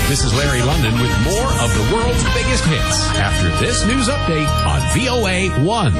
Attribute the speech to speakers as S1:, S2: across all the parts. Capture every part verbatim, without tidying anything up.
S1: This is Larry London with more of the world's biggest hits after this news update on V O A one.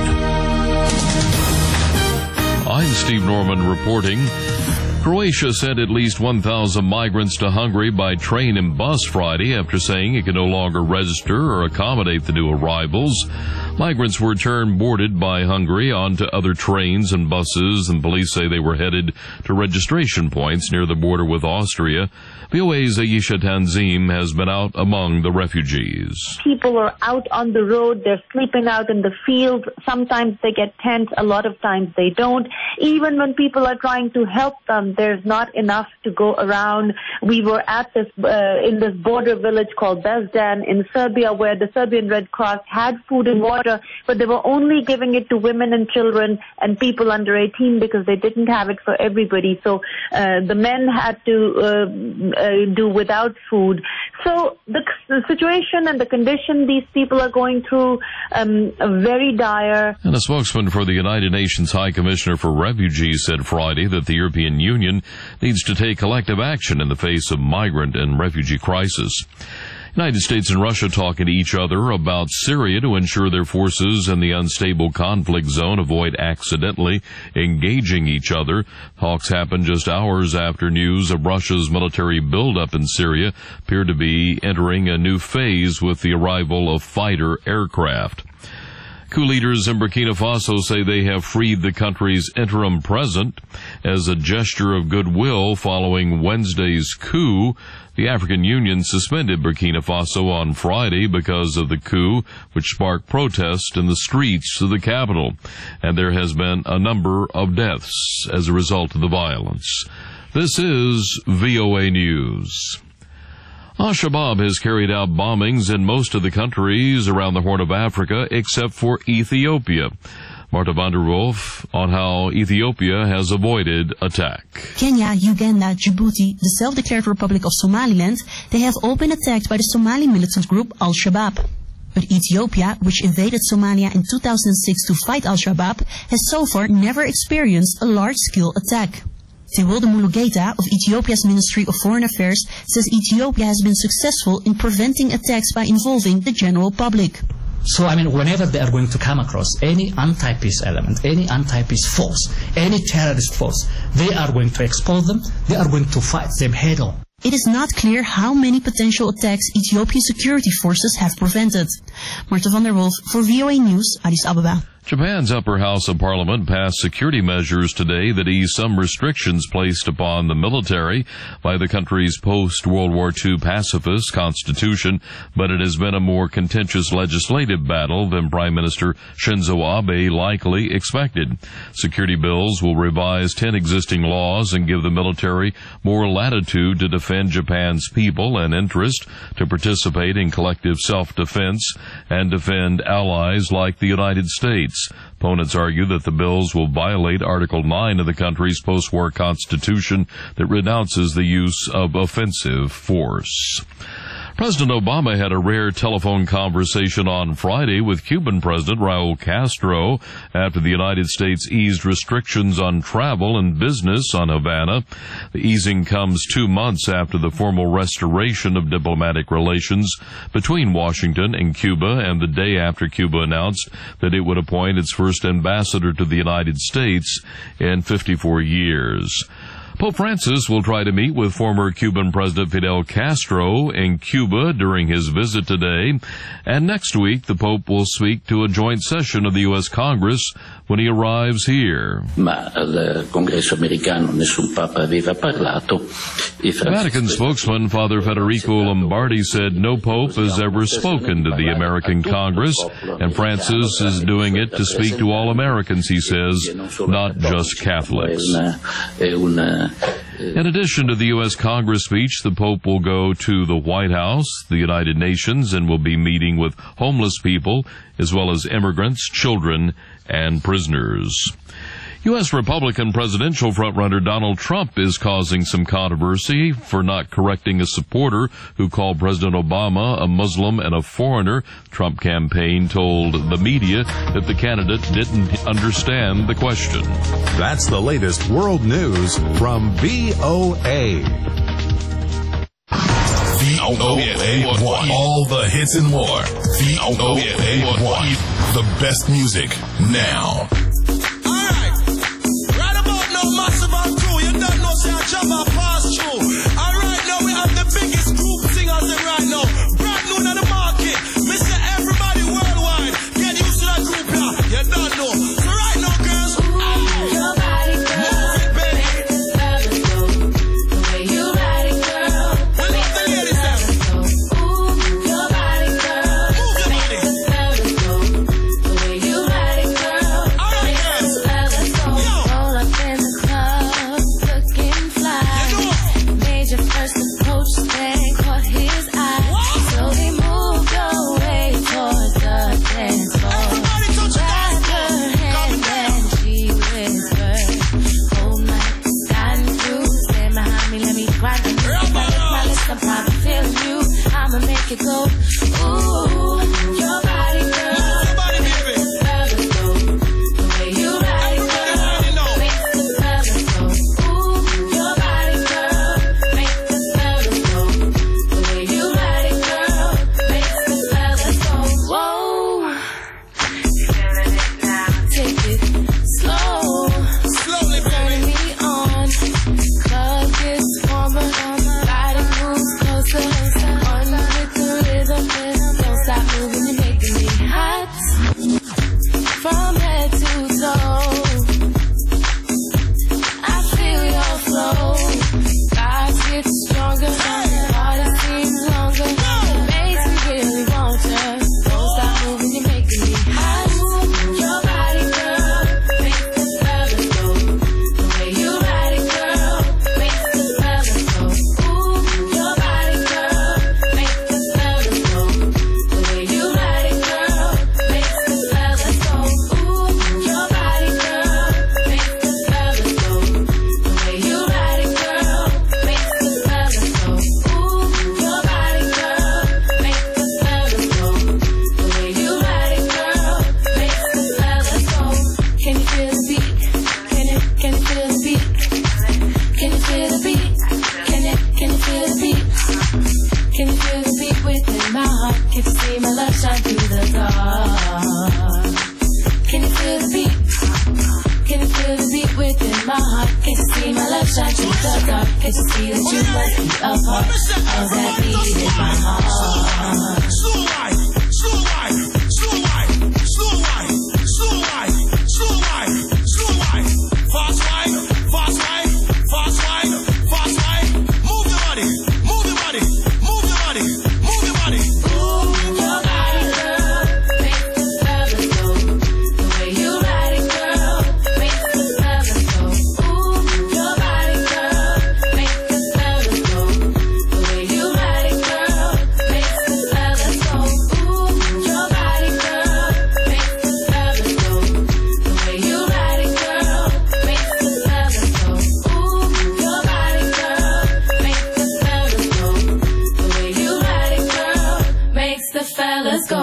S2: I'm Steve Norman reporting. Croatia sent at least one thousand migrants to Hungary by train and bus Friday after saying it can no longer register or accommodate the new arrivals. Migrants were turned boarded by Hungary onto other trains and buses, and police say they were headed to registration points near the border with Austria. V O A's Ayesha Tanzim has been out among the refugees.
S3: People are out on the road. They're sleeping out in the fields. Sometimes they get tents. A lot of times they don't. Even when people are trying to help them, there's not enough to go around. We were at this uh, in this border village called Bezdan in Serbia, where the Serbian Red Cross had food and water, but they were only giving it to women and children and people under eighteen because they didn't have it for everybody. So uh, the men had to uh, uh, do without food. So the, the situation and the condition these people are going through um, are very dire.
S2: And a spokesman for the United Nations High Commissioner for Refugees said Friday that the European Union needs to take collective action in the face of migrant and refugee crisis. United States and Russia talking to each other about Syria to ensure their forces in the unstable conflict zone avoid accidentally engaging each other. Talks happened just hours after news of Russia's military buildup in Syria appeared to be entering a new phase with the arrival of fighter aircraft. Coup leaders in Burkina Faso say they have freed the country's interim president as a gesture of goodwill following Wednesday's coup. The African Union suspended Burkina Faso on Friday because of the coup, which sparked protests in the streets of the capital, and there has been a number of deaths as a result of the violence. This is V O A News. Al-Shabaab has carried out bombings in most of the countries around the Horn of Africa except for Ethiopia. Marta van der Wolf on how Ethiopia has avoided attack.
S4: Kenya, Uganda, Djibouti, the self-declared Republic of Somaliland, they have all been attacked by the Somali militant group Al-Shabaab. But Ethiopia, which invaded Somalia in two thousand six to fight Al-Shabaab, has so far never experienced a large-scale attack. Tewolde Mulugeta of Ethiopia's Ministry of Foreign Affairs says Ethiopia has been successful in preventing attacks by involving the general public.
S5: So, I mean, whenever they are going to come across any anti-peace element, any anti-peace force, any terrorist force, they are going to expose them, they are going to fight them head on.
S4: It is not clear how many potential attacks Ethiopian security forces have prevented. Marta van der Wolf for V O A News, Addis Ababa.
S2: Japan's upper house of parliament passed security measures today that ease some restrictions placed upon the military by the country's post-World War Two pacifist constitution, but it has been a more contentious legislative battle than Prime Minister Shinzo Abe likely expected. Security bills will revise ten existing laws and give the military more latitude to defend Japan's people and interest, to participate in collective self-defense, and defend allies like the United States. Opponents argue that the bills will violate Article nine of the country's post-war constitution that renounces the use of offensive force. President Obama had a rare telephone conversation on Friday with Cuban President Raul Castro after the United States eased restrictions on travel and business on Havana. The easing comes two months after the formal restoration of diplomatic relations between Washington and Cuba, and the day after Cuba announced that it would appoint its first ambassador to the United States in fifty-four years. Pope Francis will try to meet with former Cuban President Fidel Castro in Cuba during his visit today, and next week the Pope will speak to a joint session of the U S Congress when he arrives here.
S6: Ma al Congresso americano nessun Papa aveva parlato.
S2: Vatican spokesman Father Federico Lombardi said no Pope has ever spoken to the American Congress, and Francis is doing it to speak to all Americans, he says, not just Catholics. In addition to the U S Congress speech, the Pope will go to the White House, the United Nations, and will be meeting with homeless people, as well as immigrants, children, and prisoners. U S Republican presidential frontrunner Donald Trump is causing some controversy for not correcting a supporter who called President Obama a Muslim and a foreigner. Trump campaign told the media that the candidate didn't understand the question.
S1: That's the latest world news from V O A.
S7: V O A one. All the hits and more. V O A one. The best music now.
S8: Alright. Right about now, massive and crew. You don't know, say I jump and pass through. Alright, now we have the biggest group singers in right now. Brand new on the market. Mister Everybody Worldwide. Get used to that group here. You don't know. So right now, girls.
S9: Ooh, your body, girl.
S8: Move it, baby.
S9: Make the fellas go. The way you ride it, girl.
S8: We love the ladies there.
S9: Ooh, your body, girl.
S8: Move your
S9: Make
S8: body.
S9: the fellas go. The way you ride it, girl.
S8: Alright,
S9: Make
S8: girls.
S9: the fellas go.
S8: Yo.
S9: Roll up in the club, looking fly.
S8: You know.
S9: Made your first approach, then caught his eye.
S8: What?
S9: Slowly moved your way towards the dance floor.
S8: Everybody touch your
S9: Grabbed
S8: dance
S9: her
S8: floor.
S9: hand and she whispered, "Hold my gun through, stand behind me, let me grind on you. If I lift my lips, I'm probably feeling you. I'ma make it go. Ooh, your body, girl.
S8: Move your body, baby.
S9: Fellas go. The way you ride it,
S8: Everybody
S9: girl.
S8: already know.
S9: Makes the fellas go. Ooh, your body, girl. Makes the fellas go. The way you ride it, girl. Makes the fellas go. Whoa. Take it slow.
S8: Slowly,
S9: Turn
S8: baby.
S9: me on. Club gets warmer. Body moves closer. On with the rhythm. Don't stop moving, you're making me hot. From head to toe, I feel your flow. Vibes get stronger. Body seems longer. Makes me really want you. Don't stop moving, you're making me hot. Your body, girl, makes the fellas go. The way you ride it, girl, makes the fellas go. Ooh, your body, girl, makes the fellas go. The way you ride it, girl, makes the fellas go. Ooh, your body, girl, makes the fellas go. The way you ride it, girl, makes the fellas go. Ooh, your body, girl, makes the fellas go. The way you ride it, girl, makes the fellas go. Can you feel the beat? Can you, can you feel the beat? Can you feel the beat? Can you, can you feel the beat? Can you feel the beat within my heart? Can you see my love shine through the dark? Can you feel the beat? Can you feel the beat within my heart? Can you see my love shine through the dark? Can you see that you must be a part of that beat in my heart?
S8: Slow wine, slow wine, slow wine, slow wine, slow wine, slow wine, slow wine. Fast wine, fast wine, fast wine, fast wine. Move your body, move your body, move your body, move your body.
S9: Ooh, your body, girl, makes the fellas go. The way you ride it, girl, makes the fellas go. Ooh, your body, girl, makes the fellas go. The way you ride it, girl, makes the fellas go. Ooh, your body, girl, makes the fellas go. The way you ride it, girl, makes the fellas go. Ooh, your body, girl, makes the fellas go. The way you ride it, girl, makes the fellas go.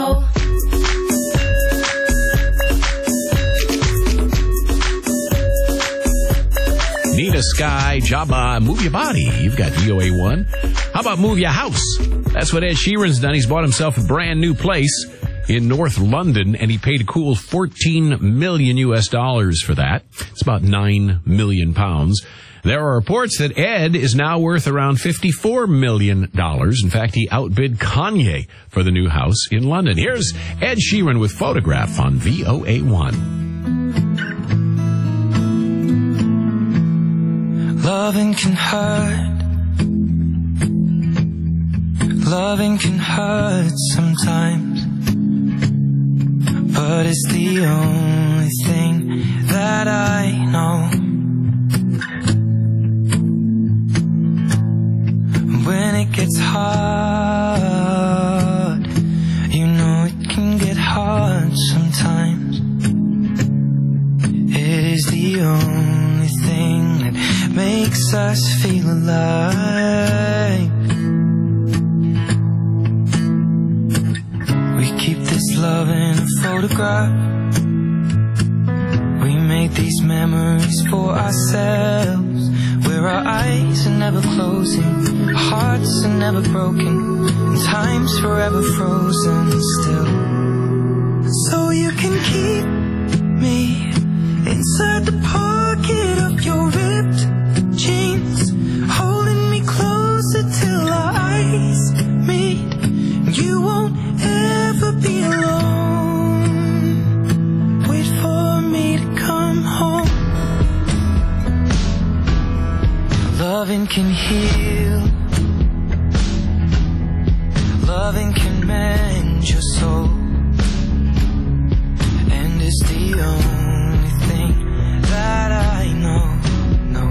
S1: Nina Sky, Jabba, Move Your Body. You've got V O A one. How about Move Your House? That's what Ed Sheeran's done. He's bought himself a brand new place in North London, and he paid a cool fourteen million U S dollars for that. It's about nine million pounds. There are reports that Ed is now worth around fifty-four million dollars. In fact, he outbid Kanye for the new house in London. Here's Ed Sheeran with Photograph on V O A one.
S10: Loving can hurt. Loving can hurt sometimes, but it's the only thing that I know. When it gets hard, you know it can get hard sometimes. It is the only thing that makes us feel alive. We keep this love in a photograph. We make these memories for ourselves, where our eyes are never closing, our hearts are never broken, and time's forever frozen still. So you can keep me inside the pocket of your ripped jeans, holding me closer till our eyes meet. You won't ever be alone. Wait for me to come home. Loving can heal, loving can mend your soul, and it's the only thing that I know, know.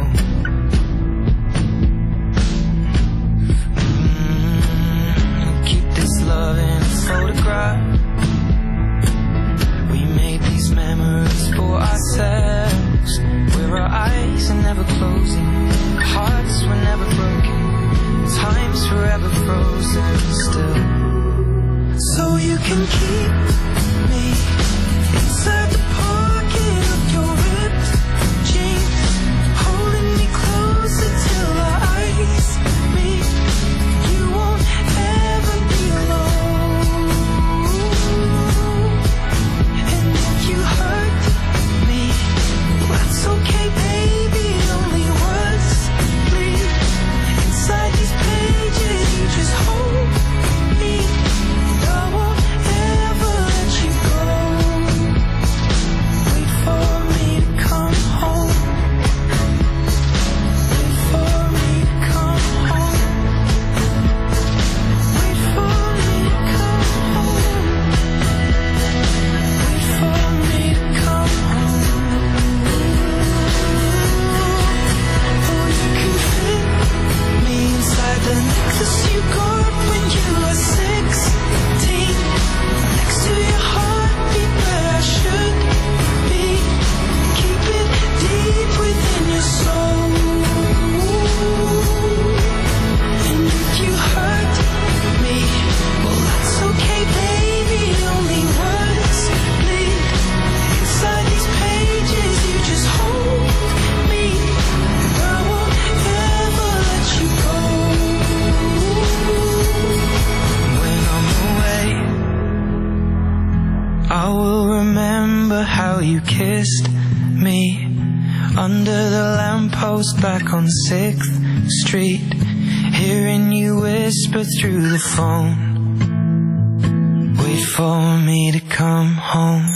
S10: Mm, keep this love in a photograph. We made these memories for ourselves, where our eyes are never closing, hearts were never broken, time's forever frozen still. So you can keep me inside the pocket of your ripped jeans, holding me closer till our eyes meet. You won't ever be alone. And if you hurt me, that's okay, baby. Only words bleed inside these pages. You just hold me. I won't ever let you go. Wait for me to come home. Wait for me to come home. Wait for me to come home. Wait for me to come home. Oh, you can fit me inside the necklace you got when you were sixteen, next to your heartbeat where I should be. Keep it deep within your soul. And if you hurt me, well, that's okay, baby. Only words bleed inside these pages. You just hold me. I won't ever let you go. When I'm away, I will remember how you kissed me under the lamppost back on sixth street, hearing you whisper through the phone. Wait for me to come home.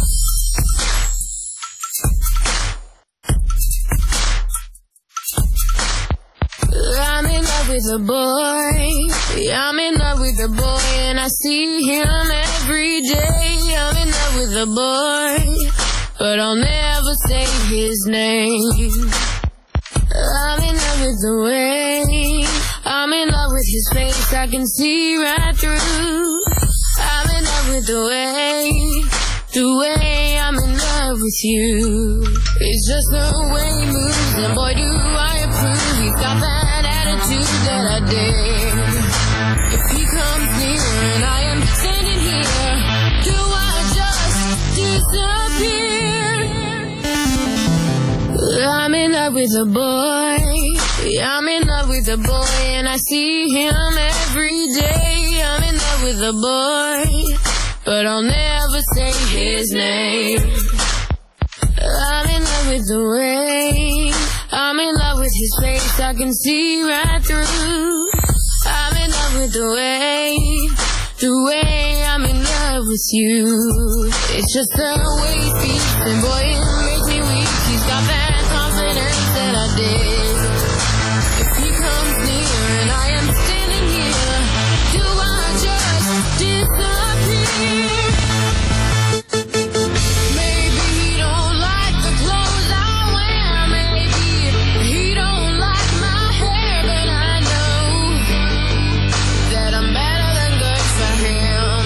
S9: I'm in love with a boy. I'm in love with a boy, and I see him every day. I'm in love with a boy, but I'll never say his name. I'm in love with the way, I'm in love with his face, I can see right through. I'm in love with the way, the way I'm in love with you. It's just the way he moves, and boy do I approve. He's got that attitude that I dig. If he comes near and I am standing here, do I just disappear? I'm in love with a boy, I'm in love with a boy, and I see him every day. I'm in love with a boy, but I'll never say his name. I'm in love with the way, I'm in love with his face, I can see right through. I'm in love with the way, the way I'm in love with you. It's just the way he speaks, and boy it makes me weak. He's got that confidence that I dig. If he comes near and I am standing here, do I just disappear? Maybe he don't like the clothes I wear, maybe he don't like my hair, but I know that I'm better than good for him.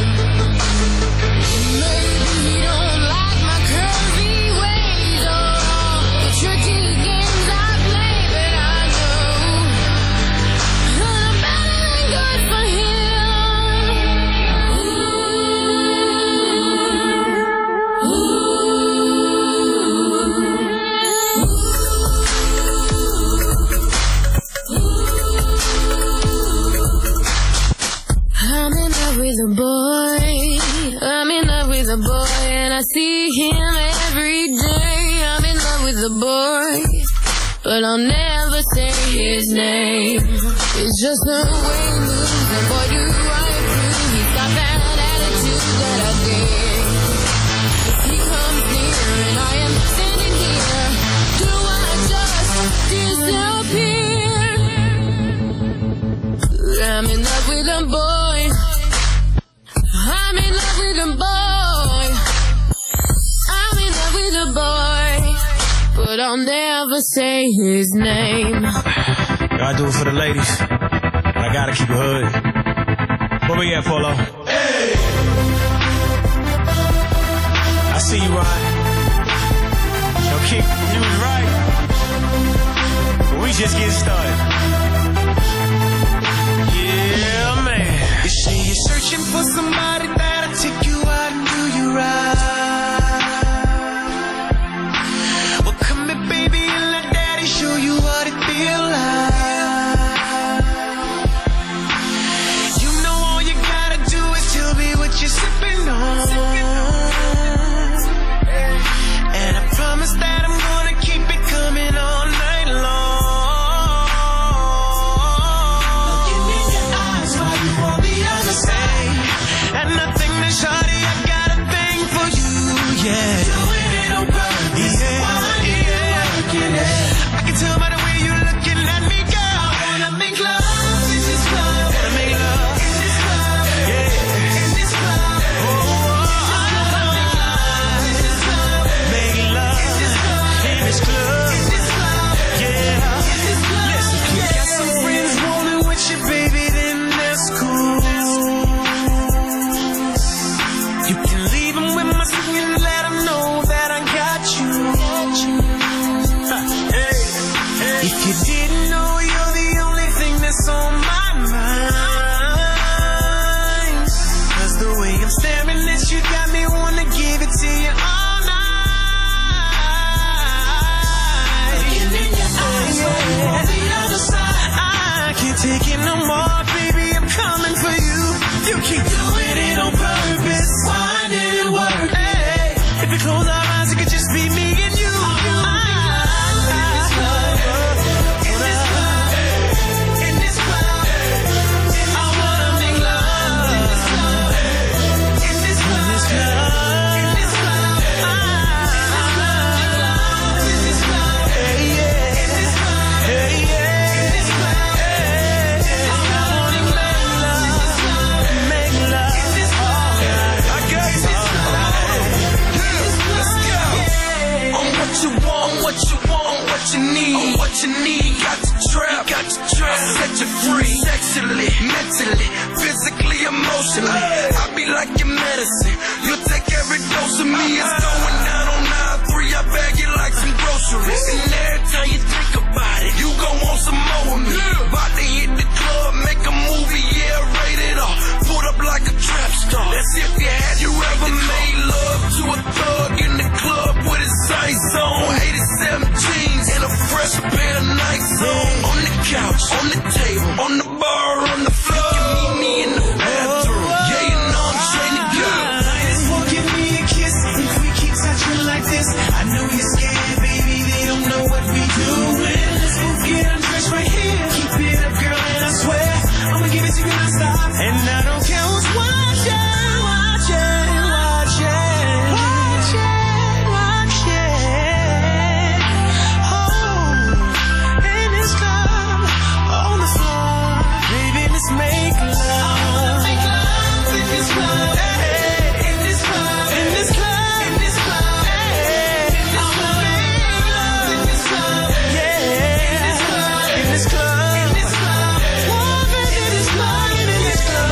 S9: Maybe he don't like my curvy ways or all the tricky games I play. with a boy. I'm in love with a boy, and I see him every day. I'm in love with a boy, but I'll never say his name. It's just the way he moves, and boy, do I approve. He's got that attitude that I dig. If he comes near, and I am standing here, do I just disappear? I'm in love with a boy. I'm in love with a boy. I'm in love with a boy, but I'll never say his name.
S8: I do it for the ladies, but I gotta keep it hood. Where we at, Polo? Hey! I see you, Ron. Yo, Kick, you was right. But we just getting started. Yeah, man. You say you're searching for somebody that'll take you out and do you right. Well, come here, baby, and let daddy show you what it feel like. You know all you gotta do is tell me what you're sipping on. And I promise that I'm gonna keep it coming all night long. And nothing that shawty, I got a thing for you, yeah. Doing it on purpose, yeah, yeah, yeah. I can tell by the way you're looking at me, girl. I wanna make love in this club. Wanna make love in this club, yeah. In this club, oh, oh, I wanna make love in this club. Make love in this club, in this club, in this club, yeah. In this club, listen, if you got some friends rolling with you, baby, then that's cool. You can leave them with my singing and let them know that I got you. Hey, hey. If you didn't know, you're the only thing that's on my mind. Cause the way I'm staring at you got me wanna give it to you all night. Looking in your eyes, yeah. On the other side, I can't take it no more, baby, I'm coming for you. You keep doing it on purpose. Why did it work? Hey, if you close our eyes, it could just be me and you. In this club, in this club, in this club, I wanna make love. In this club, in this club, in this club, I wanna make love. In this club, hey yeah, in this club, hey yeah, in this club, hey, I wanna make love. Make love in this club. I got you. Let's go. On what you want, what you want, what you need, on what you need. Got to trap, got to trap. Set you free, sexually, mentally, physically, emotionally. I be like your medicine. You'll take every dose of me. It's going down on nine three. I bag you like some groceries. And every time you think about it, you gon' want some more of me. About to hit the club, make a movie, yeah, rated R. Put up like a trap star. That's if you had you ever made love to a thug in the club with his sights on. eighty-seven jeans and a fresh pair of Nikes on. On the couch, on the table, on the bar, on the floor. You can meet me in the bathroom. Yeah, you know I'm trying to go. Just give me a kiss. If we keep touching like this, I know you're scared, baby. They don't know what we doing. Let's both get undressed right here. Keep it up, girl, and I swear I'ma give it to you non-stop. And I don't care who's watching, watching, watching, watching, watching. Oh, in this club, on the floor, baby, let's make love. I wanna make love in this club, hey, in this club, in this club, in this club, hey, I wanna make love in this club, yeah, in this club, in this club, in this club, love in this club, in this club.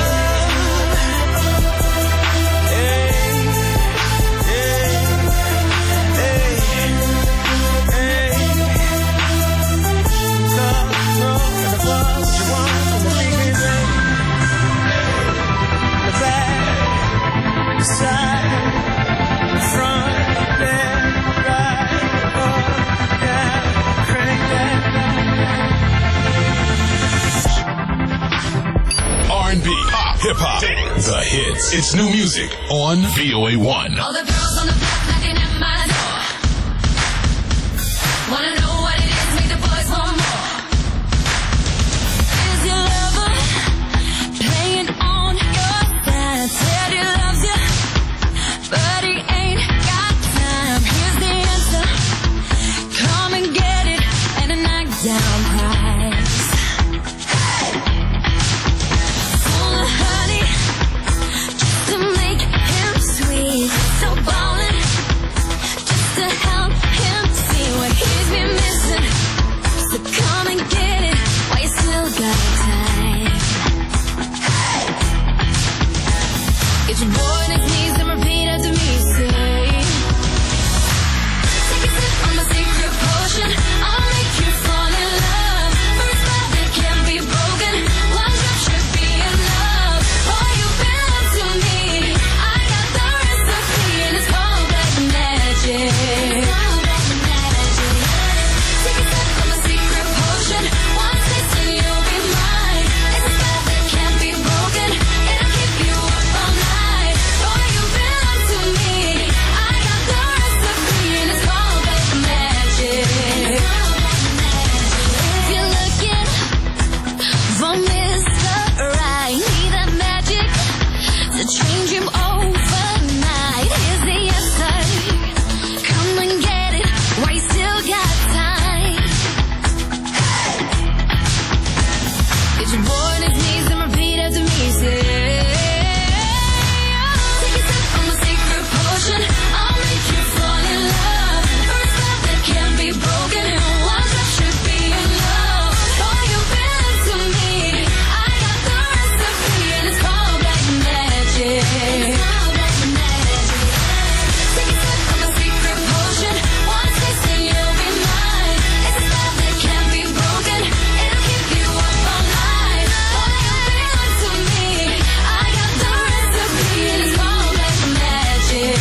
S7: hip hop, the hits. It's new music on V O A one.
S9: All the girls on the block knocking at my door. Wanna know what it is, make the boys want more. Is your lover playing on your side? Said he loves you, but he ain't got time. Here's the answer, come and get it, and a knockdown prize. Full of honey, just to make him sweet. So ballin', just to help him see what he's been missing. So come and get it while you still got time. Get your boy on his knees and repeat after me, say. Take a sip from my secret potion, I'll make you fall in love. For a spell that can't be broken, one drop should be enough. Oh, you belong to me, I got the recipe, and it's called black magic. Take a sip from my secret potion, one taste and you'll be mine. It's a spell that can't be broken, it'll keep you up all night. Oh, you belong to me, I got the recipe, and it's called black magic. If you're looking for Mister Right, need that magic to change him overnight. Here's the answer, come and get it while you still got time. Get your boy on his knees and repeat after me, say. Take a sip from my secret potion, I'll make you fall in love. For a spell that can't be broken, one drop should be enough. Oh, you belong to me, I got the recipe, and it's called black magic. Take a sip from my secret potion, one taste and you'll be mine. It's a spell that can't be broken, it'll keep you up all night. Oh, you belong to me, I got the recipe, and it's called black magic.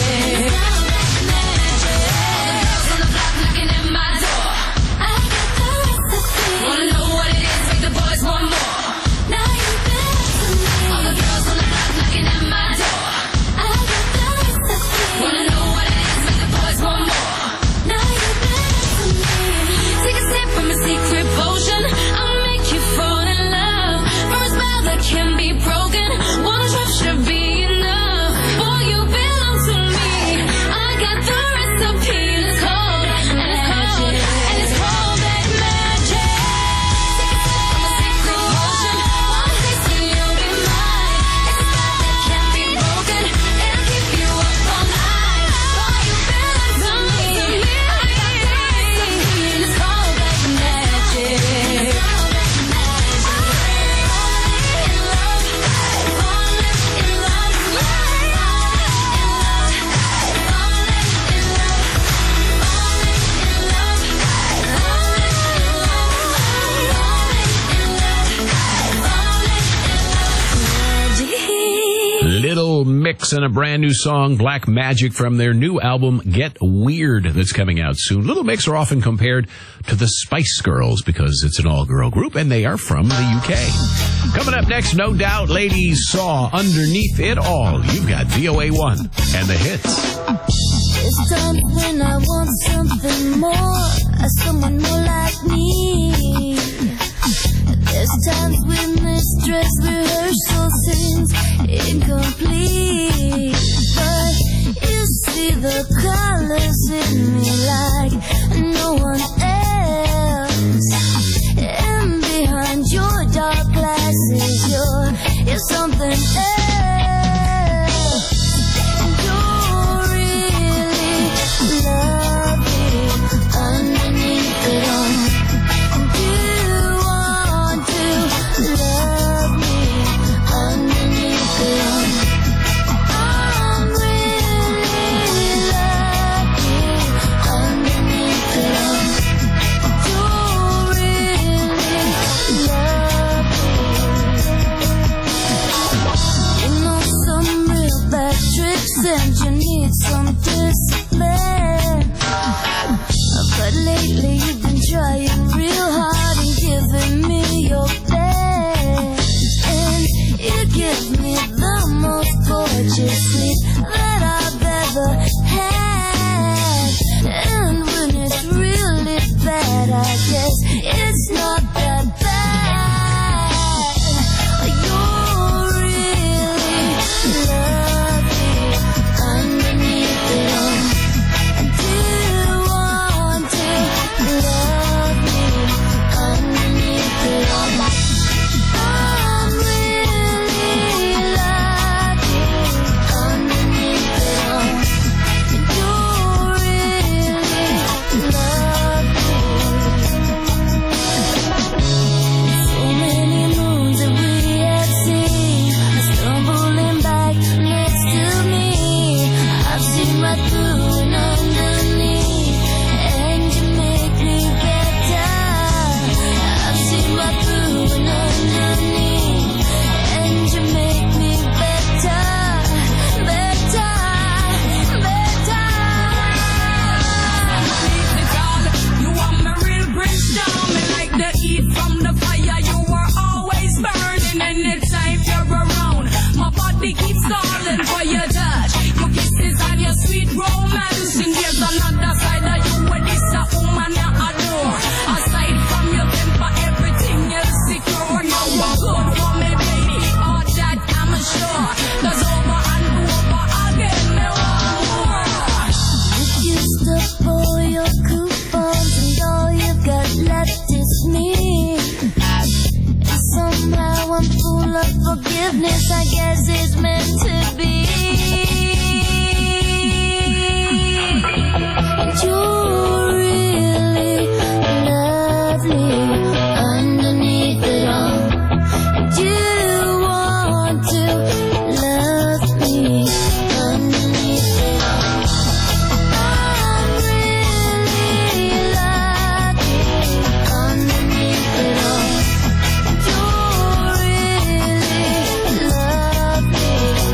S9: All the girls on the block knocking at my door. I got the recipe. Wanna know what it is, make the boys want more. Now you belong to me. All the girls on the block knocking at my door. I got the recipe. Wanna know what it is, make the boys want more. Now you belong to me. Take a sip from a secret potion, I'll make you fall in love. For a spell that can be broken, one drop should be enough. Boy, you belong to me, I got the recipe, and it's called, and it's called, and it's called black magic. Take a sip from a secret potion, one taste and you'll be mine. It's a spell that can't be broken, it'll keep you up all night. Boy, you belong to me, I got the recipe, and it's called black magic.
S1: Little Mix and a brand new song, Black Magic, from their new album, Get Weird, that's coming out soon. Little Mix are often compared to the Spice Girls because it's an all-girl group, and they are from the U K. Coming up next, no doubt, ladies saw Underneath It All. You've got V O A one and the hits.
S9: It's times when I want something more, someone more like me. There's times when this dress rehearsal seems incomplete. But you see the colors in me like no one else. And behind your dark glasses, you're, you're something else. Don't really love me underneath it all. Love me underneath it all. I'm really lucky underneath it all. Don't really love me. give me the most gorgeous sleep that I've ever had. And when it's really bad, I guess it's not that bad. You're really lovely underneath it all. Do you want to love me underneath it all? I'm really lucky underneath it all. You're really lovely. So many moons that we have seen are stumbling back next to me. I've seen right through and underneath, and you make me better. I've seen right through and underneath, and you make me better, better, better.
S11: You are my real Brimstone, me like the heat from the fire. You were always burning anytime you're around. My body keeps calling for your touch, your kisses and your sweet romance. And there's another side of you where this a woman you adore. Aside from your temper, everything else secure. You are good for me, baby, all that I'm sure. 'Cause over and over again, me want more.
S9: You used up all your coupons and all you've got left is me. And somehow I'm full of forgiveness, I guess it's meant to be. And you're really lovely underneath it all. Do you want to love me underneath it all? I'm really lucky underneath it all. You're really lovely.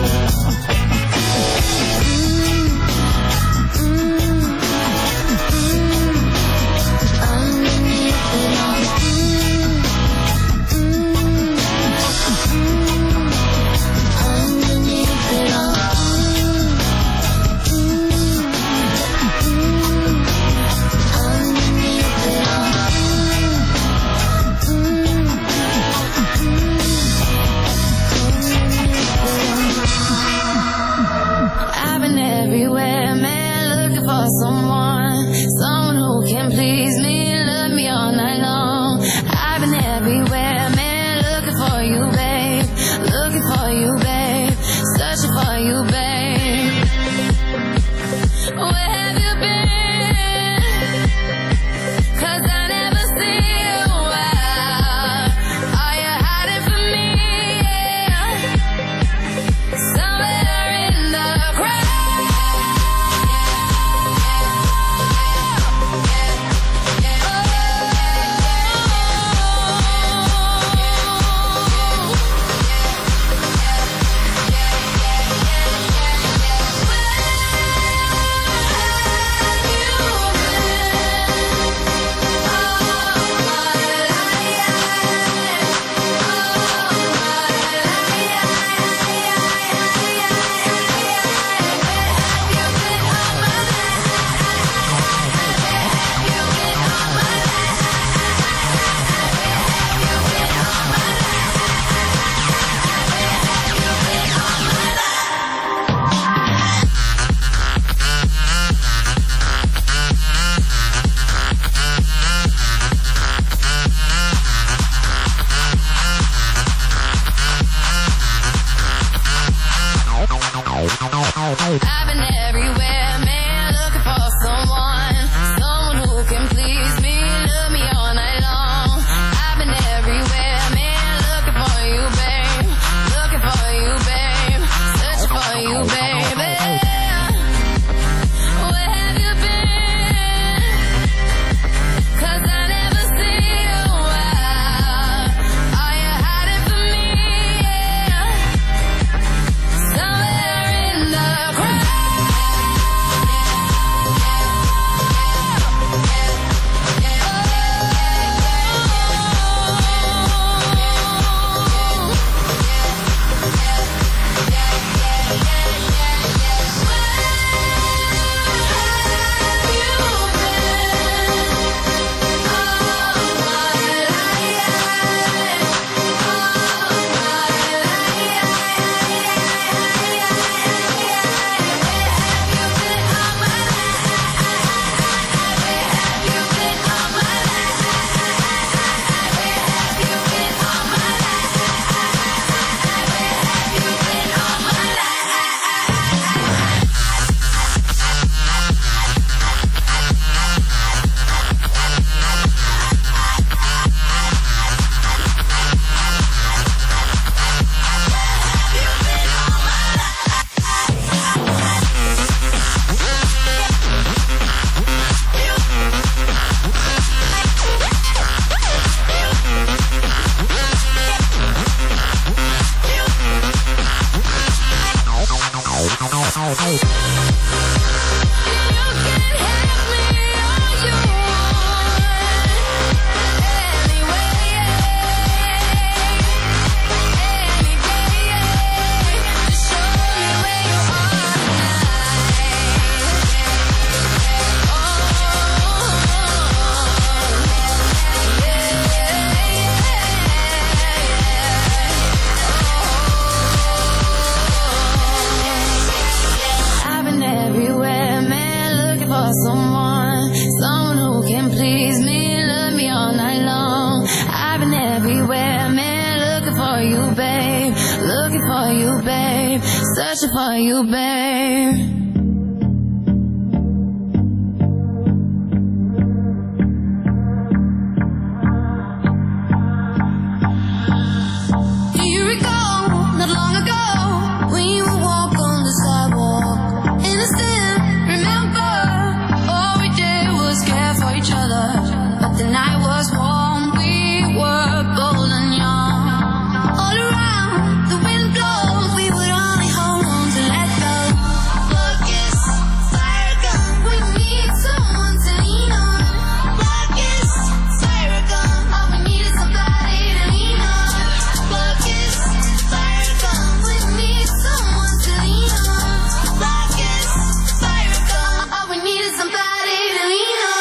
S9: I've been everywhere, man, looking for someone, someone who can please me, love me all night long. I've been everywhere, man, looking for you, babe, looking for you, babe, searching for you, baby. Where have you been? 'Cause I never see you out. Are you hiding from me? Yeah. Somewhere in the crowd. Someone, someone who can please me, love me all night long. I've been everywhere, man, looking for you, babe. Looking for you, babe. Searching for you, babe. Do you recall, not long ago, when you would walk on the sidewalk, innocent, remember? Care for each other, but the night was warm, we were bold and young. All around, the wind blows, we would only hold on to let go. Focus, fire gun, we need someone to lean on. Focus, fire gun, all we need is somebody to lean on. Focus, fire gun, we need someone to lean on. Focus, fire gun, all we need is somebody to lean on.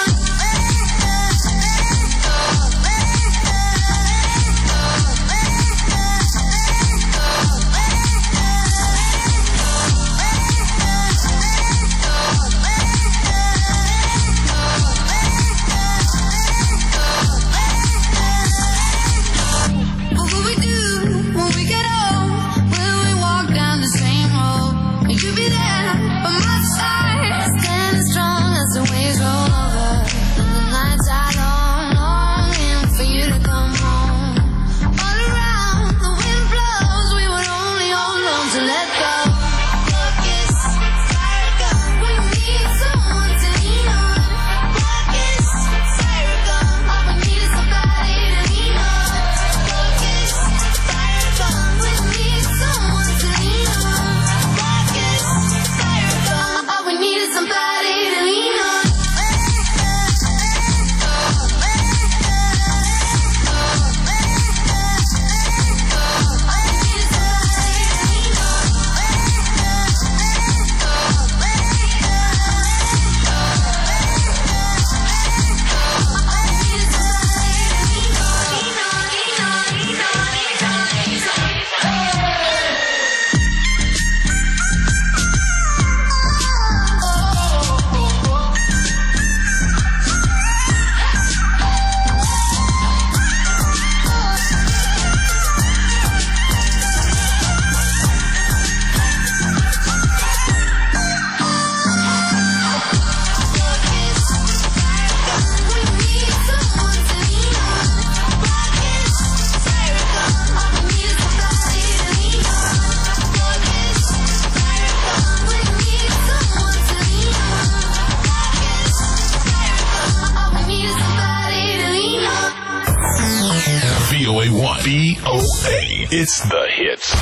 S7: V O A one. V O A. It's the hits.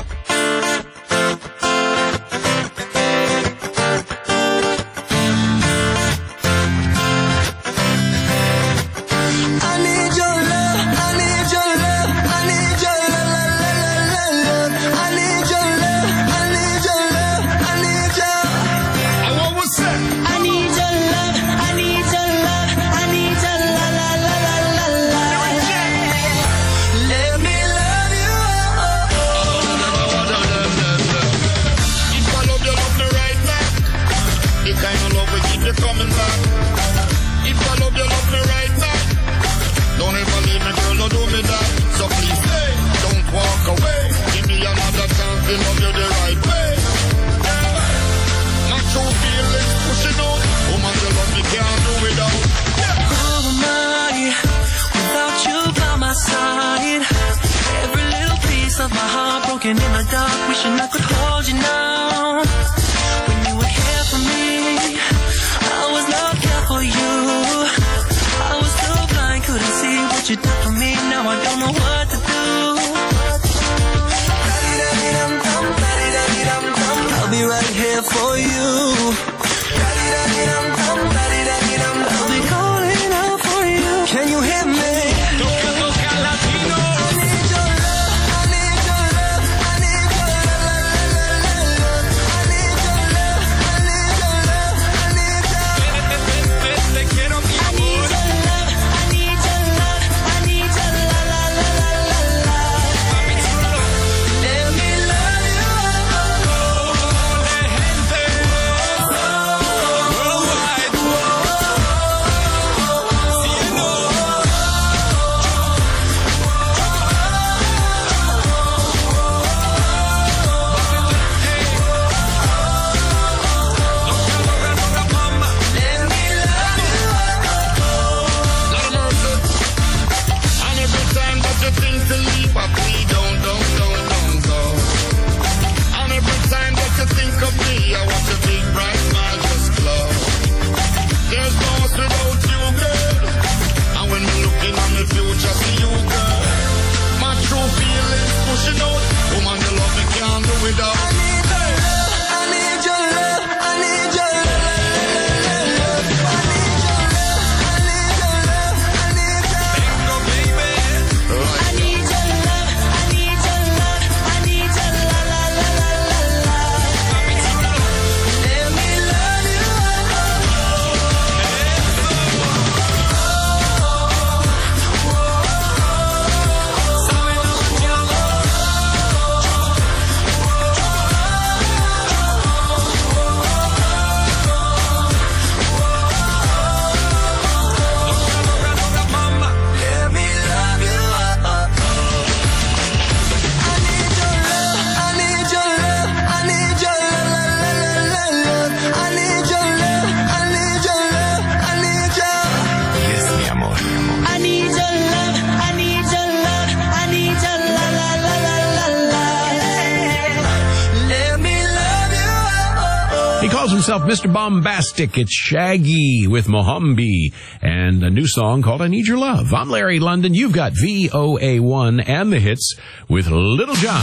S10: In the dark, wishing I could hold you now. When you were here for me, I was not there for you. I was so blind, couldn't see what you did for me. Now I don't know what to do. I'll be right here for
S8: you. I'll be calling out for you. Can you hear me?
S1: Himself, Mister Bombastic. It's Shaggy with Mohambi and a new song called I Need Your Love. I'm Larry London. You've got V O A one and the hits with Little John.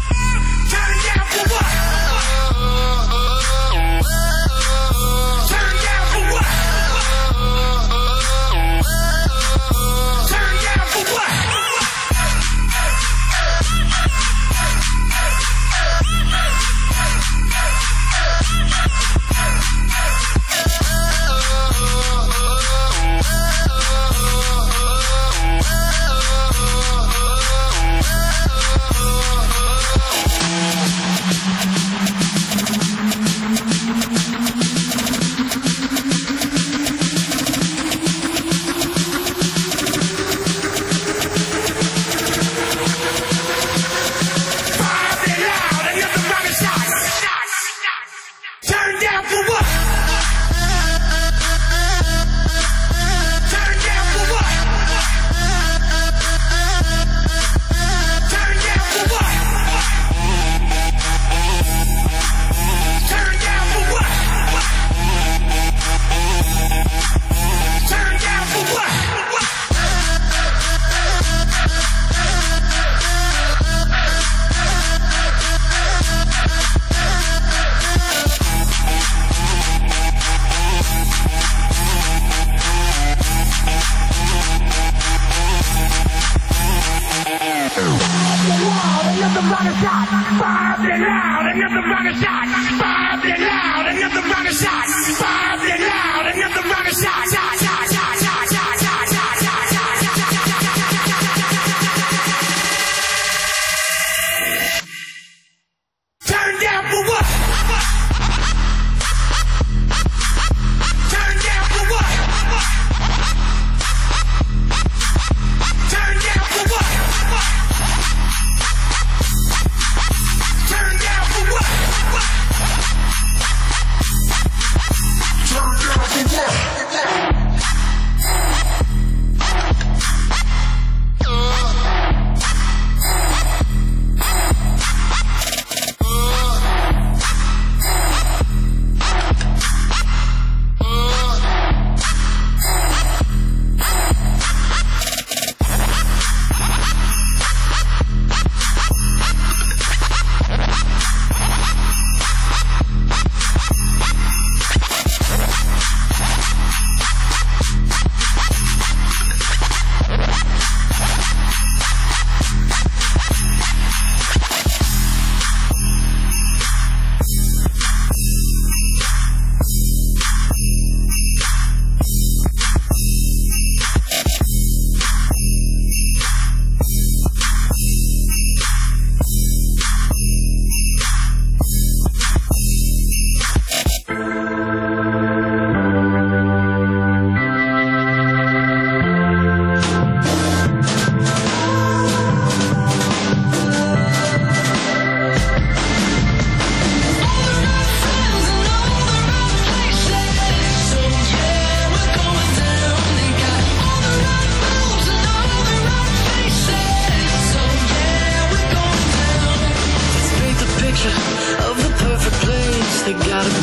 S8: Turn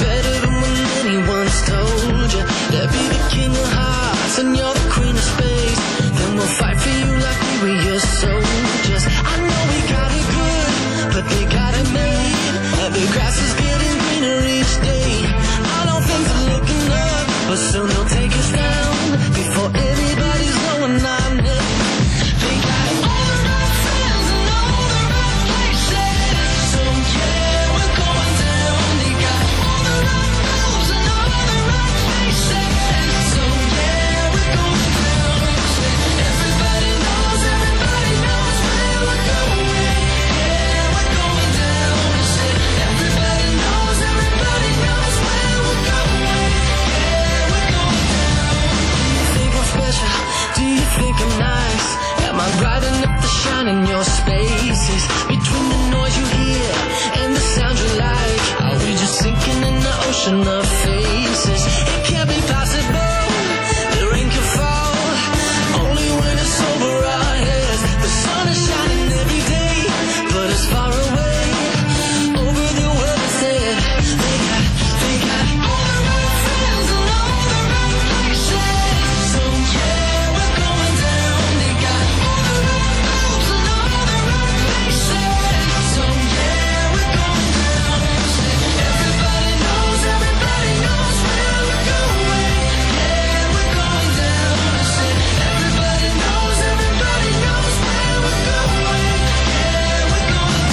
S10: better than when anyone's told you. They'll be the king of hearts and you're the queen of space. Then we'll fight for you like we were your soldiers. I know we got it good, but they got it made. And the grass is getting greener each day. I know things are looking up, but soon they'll take us down before anybody's knowing I'm next. They got all the right friends and all the right places. So yeah, we're going down. They got all the right moves and all the right faces. So yeah, we're going down. Everybody knows, everybody knows where we're going. Yeah, we're going down. Everybody knows, everybody knows where we're going. Yeah, we're going down. Do you think I'm special? Do you think I'm nice? Am I bright enough to shine in your spaces? Between the noise you hear and the sound you like, are we just sinking in the ocean of faces? It can't be possible, the rain can fall only when it's over our heads. The sun is shining every day, but it's far away over the world instead. They got, they got all the right friends and all the right places. So yeah, we're going down. They got all the right moves and all the right faces. So yeah, we're going down. Everybody knows, everybody knows where we're going. Yeah, we're going down. Everybody knows, everybody knows where we're going. Yeah, we're going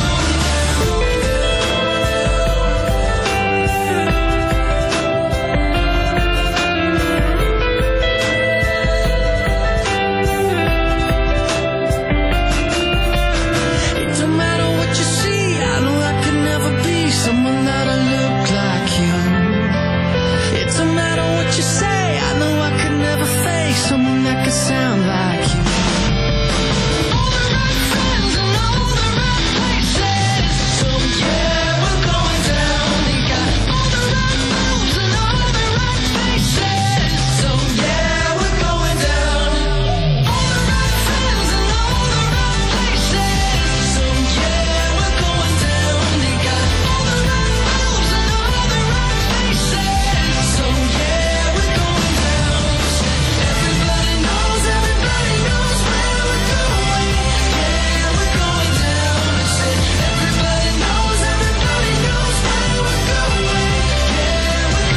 S10: It don't matter what you see, I know I could never be someone that'll look like you. It don't matter what you say, I know I could never face someone that could sound like you. All the right friends and all the right places. So yeah, we're going down. They got all the right moves and all the right faces. So yeah, we're going down. All the right friends and all the right places. So yeah, we're going down. They got all the right moves and all the right faces. So yeah, we're going down. Everybody knows, everybody knows where we're going. Yeah, we're going down. Everybody knows, everybody knows where we're going. Yeah, we're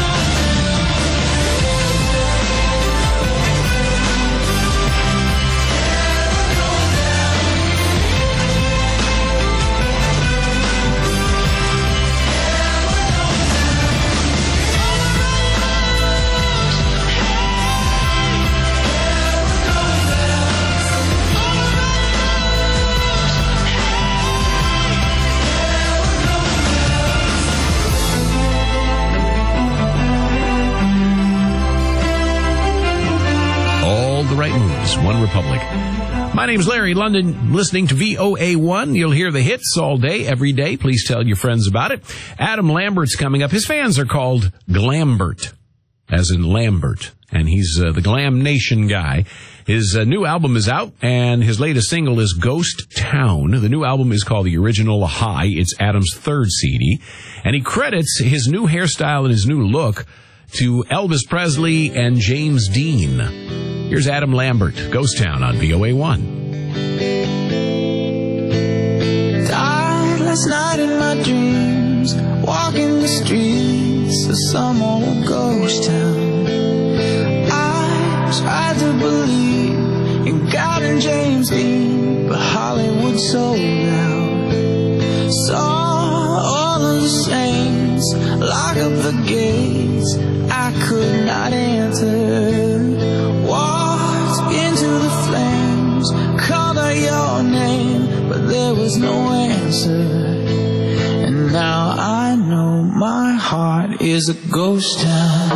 S1: All the right moves, One Republic. My name's Larry London, listening to V O A one. You'll hear the hits all day, every day. Please tell your friends about it. Adam Lambert's coming up. His fans are called Glambert, as in Lambert, and he's uh, the Glam Nation guy. His uh, new album is out, and his latest single is Ghost Town. The new album is called The Original High. It's Adam's third C D, and he credits his new hairstyle and his new look to Elvis Presley and James Dean. Here's Adam Lambert, Ghost Town on V O A one.
S10: Died last night in my dreams, walking the streets of some old ghost town. I tried to believe in God and James Dean, but Hollywood sold out. Saw all of the saints lock up the gates I could not enter. Walked into the flames, called out your name, but there was no answer. And now I know my heart is a ghost town.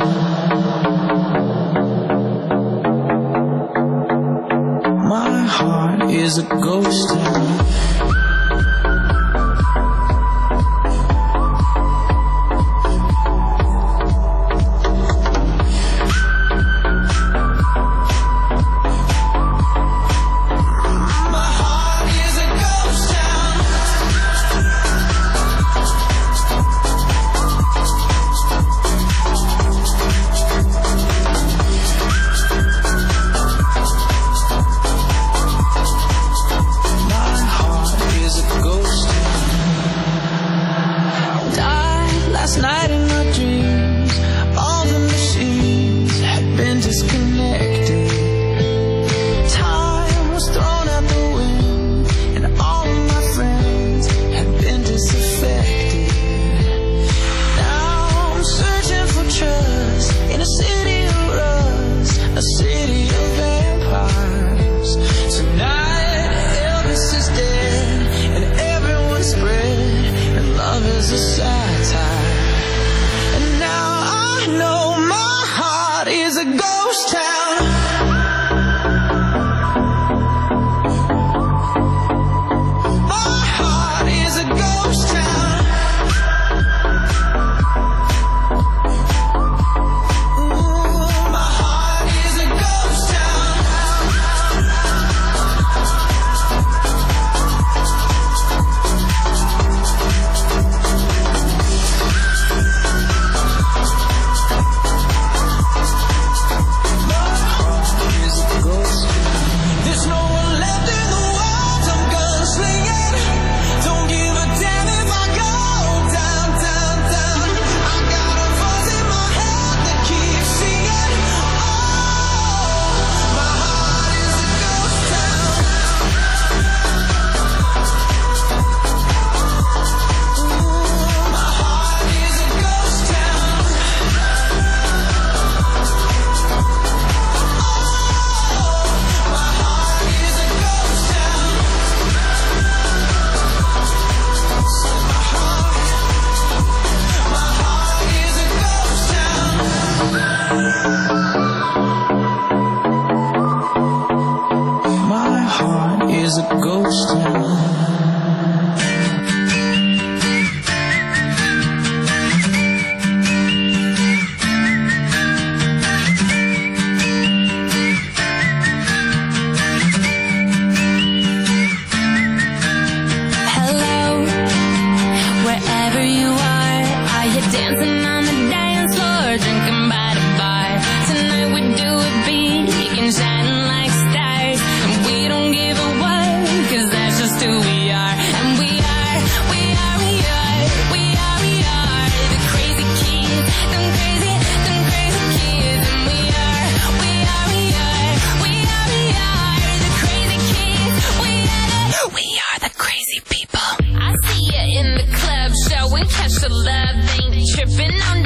S10: My heart is a ghost town.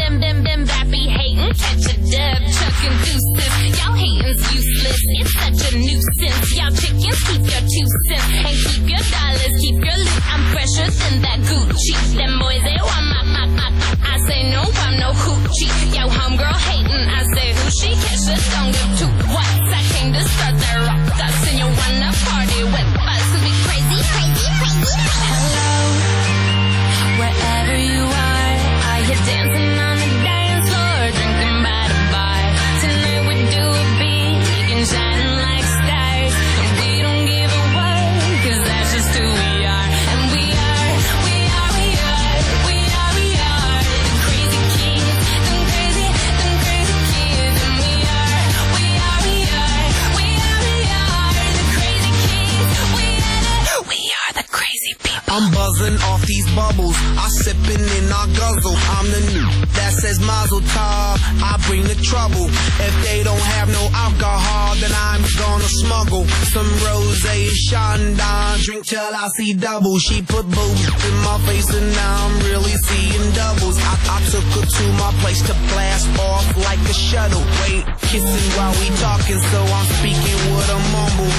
S9: Them, them, them that be hating, catch a dub, chucking deuces. Y'all hating's useless, it's such a nuisance. Y'all chickens, keep your two cents and keep your dollars, keep your loot. I'm fresher than that Gucci. Them boys, they want my, my, my. I say no, I'm no hoochie. Yo, homegirl hating, I say who she? Catch a don't give two what's. I came to start that rock dust and you wanna party with us. Cause we crazy, crazy, crazy. Hello, wherever you are, are you dancing on the dance floor, drinking by the bar? Tonight we do a beat, you can shine like stars, and we don't give a what, cause that's just who we are. And we are, we are, we are, we are, we are the crazy kids, them crazy, them crazy kids. And we are, we are, we are, we are, we are the crazy kids. We are the, we are the crazy people.
S8: I'm buzzing off these bubbles, I sipping in our guzzle. I'm the new that says Mazel Tov, I bring the trouble. If they don't have no alcohol, then I'm gonna smuggle some rosé, Chandon, drink till I see double. She put booze in my face and now I'm really seeing doubles. I, I took her to my place to blast off like a shuttle. Wait, kissing while we talking, so I'm speaking with a mumble.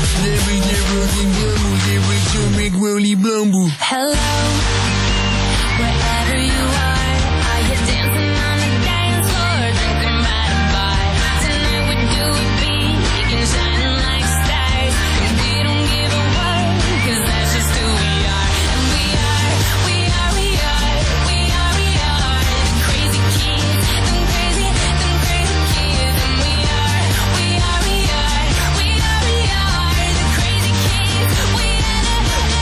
S9: Hello, wherever you are, are you dancing on the dance floor, drinking by the bar? Tonight we do a beat, you can shine like stars, and we don't give a what, cause that's just who we are. And we are, we are, we are, we are, we are the crazy kids, them crazy, them crazy kids. And we are, we are, we are, we are, we are the crazy kids. We are the,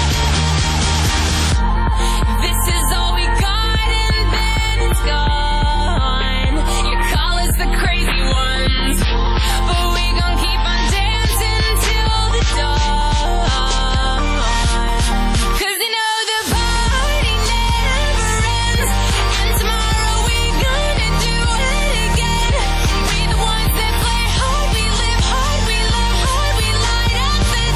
S9: this is all we got and then it's gone. You call us the crazy ones, but we gon' keep on dancing till the dawn. Cause you know the party never ends, and tomorrow we gonna do it again. We the ones that play hard, we live hard, we love hard, we light up the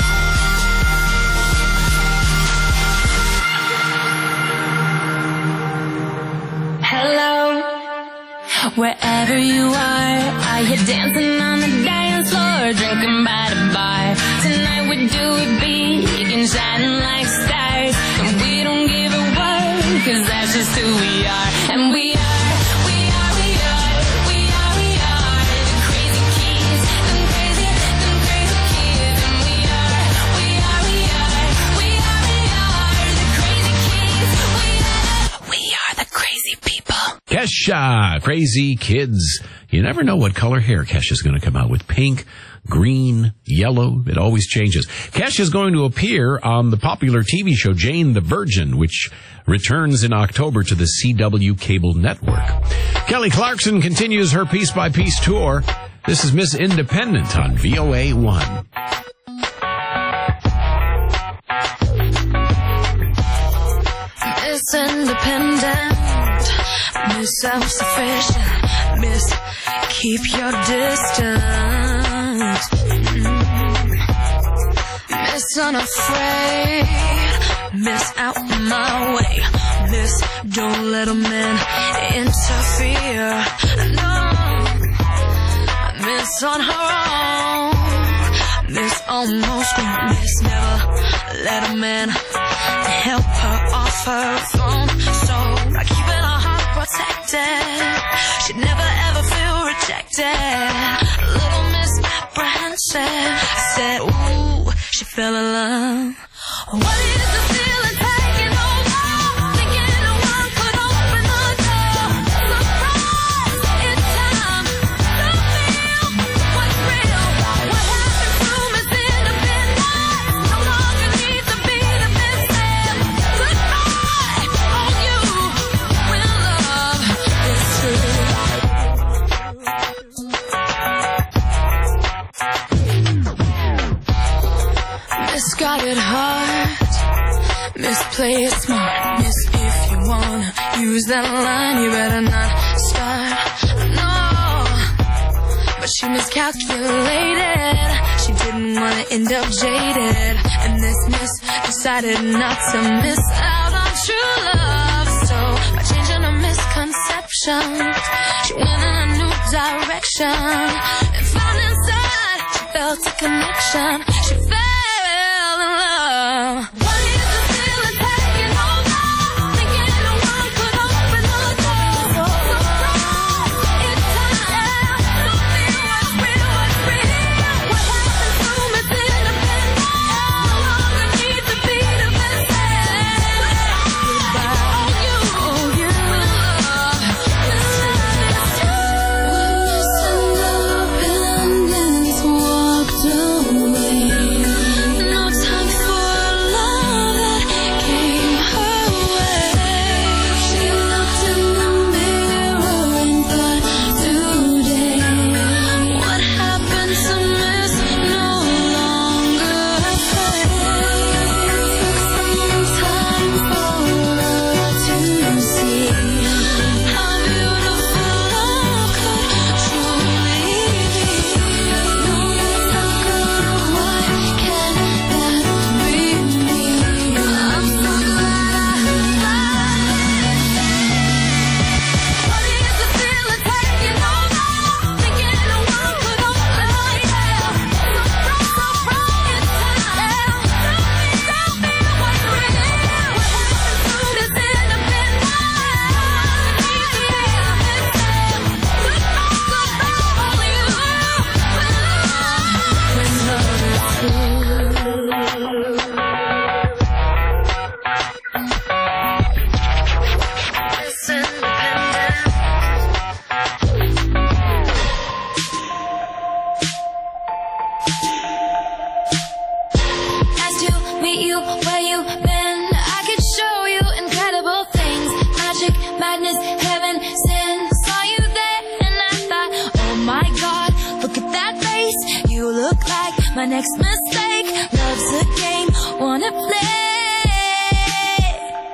S9: dark. Hello, wherever you are, are you dancing on the dance floor, drinking by the bar? Tonight we do a beat, you can shine like stars, and we don't give a what, cause that's just who we are. And we are, we are, we are, we are, we are the crazy kids, them crazy, them crazy kids. And we are, we are, we are, we are, we are the crazy kids. We are, we are the crazy people.
S1: Kesha, Crazy Kids. You never know what color hair Kesha's going to come out with. Pink, green, yellow. It always changes. Kesha's going to appear on the popular T V show Jane the Virgin, which returns in October to the C W cable network. Kelly Clarkson continues her piece-by-piece tour. This is Miss Independent on V O A one.
S9: Miss Independent, Miss Self-Sufficient, Miss Keep Your Distance, mm. Miss Unafraid, Miss Out My Way, Miss Don't Let a Man Interfere, no, Miss On Her Own, Miss Almost Grown, Miss Never Let a Man Help her off her throne. So by keeping her heart protected, she'd never ever feel rejected. Little Miss Apprehensive said, ooh, she fell in love. What is the feeling taking over? Thinking no one could open the door. Surprise, it's time to feel what's real. What happened to Miss Independent? No longer needs to be the missing. Goodbye, all you when love is true. Miss got it hard, Miss play it smart, Miss if you wanna use that line, you better not start, no. But she miscalculated, she didn't wanna end up jaded, and this miss decided not to miss out on true love. So by changing her misconception, reflection. She went in a new direction. And found inside, she felt a connection. She fell in love. What is the feeling taking over? Thinking the world could open the door. Surprise, it's time to feel what's real, what's real. What happens to Miss Independent? No longer needs to be the best. My next mistake, love's a game, wanna play.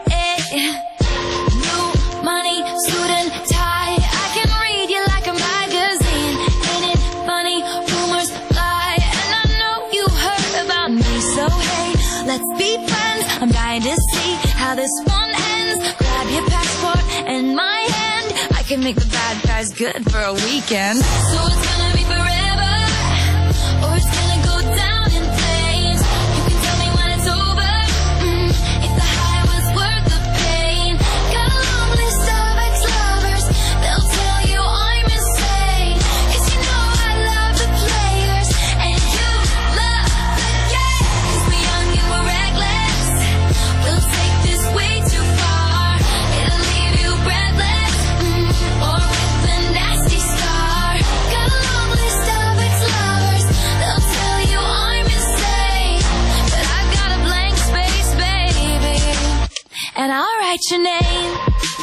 S9: New money, suit and tie, I can read you like a magazine. Ain't it funny, rumors fly, and I know you heard about me. So hey, let's be friends, I'm dying to see how this one ends. Grab your passport and my hand, I can make the bad guys good for a weekend. So it's gonna be forever, or it's gonna go down in flames. You can tell me when it's over, mm, if the high was worth the pain. Got a long list of ex-lovers, they'll tell you I'm insane. Cause you know I love the players, and you love the game. Cause we're young and we're reckless, we'll take this way too far. It'll leave you breathless, mm, or with a nasty scar. Got a long list of ex-lovers, they'll tell you I'm insane, but I've got a blank space, baby, and I'll write your name.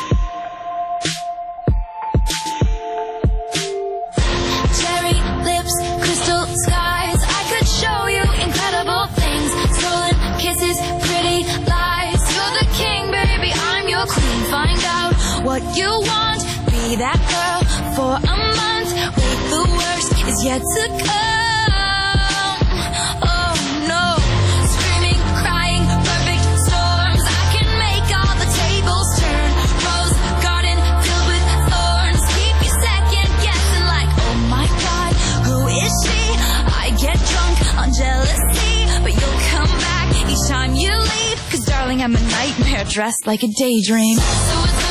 S9: Cherry lips, crystal skies, I could show you incredible things. Stolen kisses, pretty lies. You're the king, baby, I'm your queen. Find out what you want, be that girl for a month. Wait, the worst is yet to come. Oh no, screaming, crying, perfect storms. I can make all the tables turn. Rose garden filled with thorns. Keep you second guessing like, oh my god, who is she? I get drunk on jealousy, but you'll come back each time you leave. Cause darling, I'm a nightmare dressed like a daydream. So it's